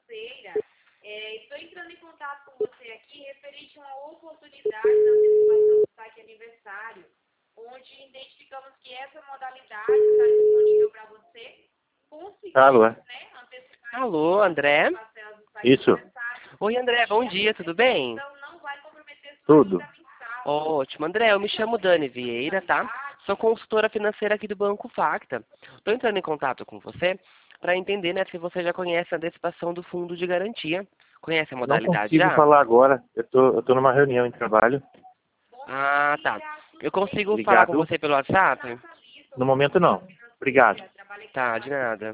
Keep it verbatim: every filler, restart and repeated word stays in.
financeira. É, estou entrando em contato com você aqui referente a uma oportunidade da antecipação do saque aniversário, onde identificamos que essa modalidade está disponível para você. Conseguir, Alô? né, antecipar Alô, André? as parcelas do saque Isso. aniversário. Oi, André, bom dia, tudo bem? Então não vai comprometer sua Tudo. vida mensal. Ótimo, André, eu me chamo Dani Vieira, tá? Sou consultora financeira aqui do Banco Facta. Estou entrando em contato com você para entender, né, se você já conhece a antecipação do fundo de garantia. Conhece a Não modalidade consigo já? falar agora. Eu tô, eu tô numa reunião em trabalho. Ah, tá. Eu consigo falar Obrigado. com você pelo WhatsApp? No momento, não. Obrigado. Tá, de nada.